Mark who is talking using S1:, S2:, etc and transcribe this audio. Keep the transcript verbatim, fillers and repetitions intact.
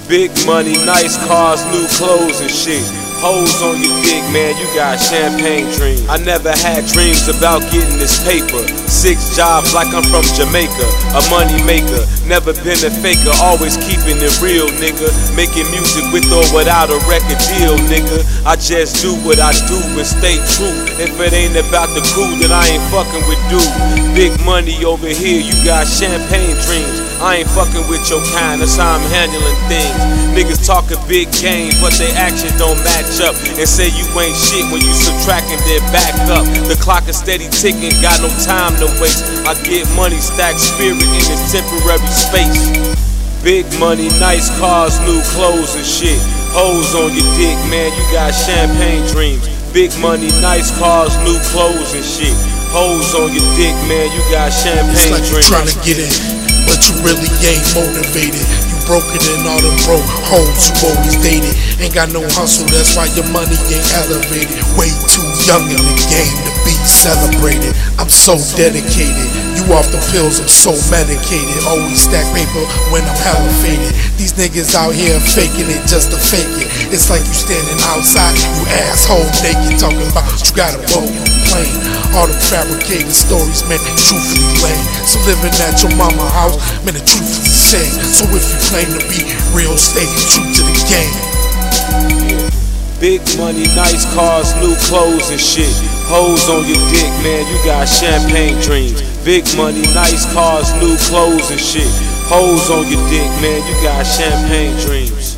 S1: Big money, nice cars, new clothes and shit. Hoes on your dick, man, you got champagne dreams. I never had dreams about getting this paper. Six jobs like I'm from Jamaica, a money maker. Never been a faker, always keeping it real, nigga. Making music with or without a record deal, nigga. I just do what I do and stay true. If it ain't about the crew, then I ain't fucking with dude. Big money over here, you got champagne dreams. I ain't fucking with your kind, that's how I'm handling things. Niggas talk a big game, but their actions don't match up. And say you ain't shit when you subtracting their back up. The clock is steady ticking, got no time to waste. I get money, stack spirit in this temporary space. Big money, nice cars, new clothes and shit. Hoes on your dick, man, you got champagne dreams. Big money, nice cars, new clothes and shit. Hoes on your dick, man, you got champagne
S2: it's like
S1: dreams.
S2: You tryna get in, but you really ain't motivated. You broken in all the broke hoes you always dated. Ain't got no hustle, that's why your money ain't elevated. Way too young in the game to be celebrated. I'm so dedicated, you off the pills, I'm so medicated. Always stack paper when I'm hella faded. These niggas out here faking it just to fake it. It's like you standing outside, you asshole naked, talking about you got a broken plane. All the fabricated stories, man, truthfully lame. So living at your mama house, man, the truth is the same. So if you claim to be real, stay true to the game.
S1: Big money, nice cars, new clothes and shit. Hoes on your dick, man, you got champagne dreams. Big money, nice cars, new clothes and shit. Hoes on your dick, man, you got champagne dreams.